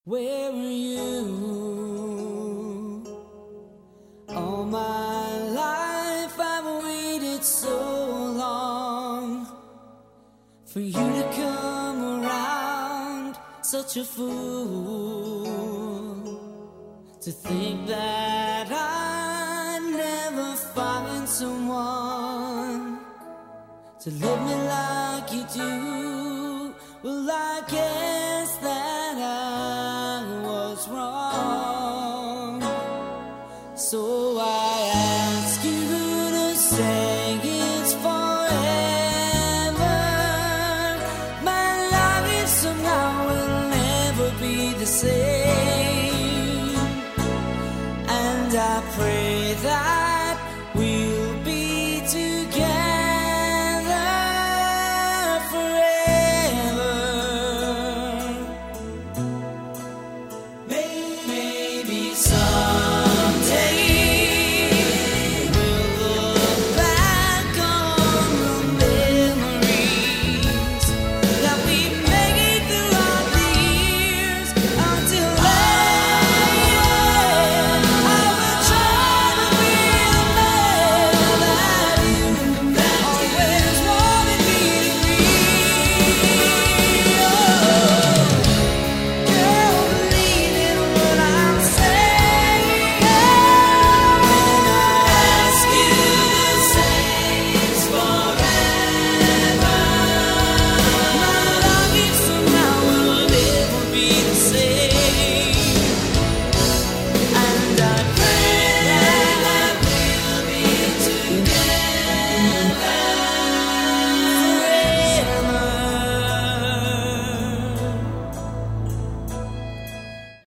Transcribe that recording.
Where are you? All my life I've waited so long for you to come around. Such a fool to think that I'd never find someone to love me like you do. Well, I guess that I was wrong. So I ask you to say it's forever. My life somehow will never be the same.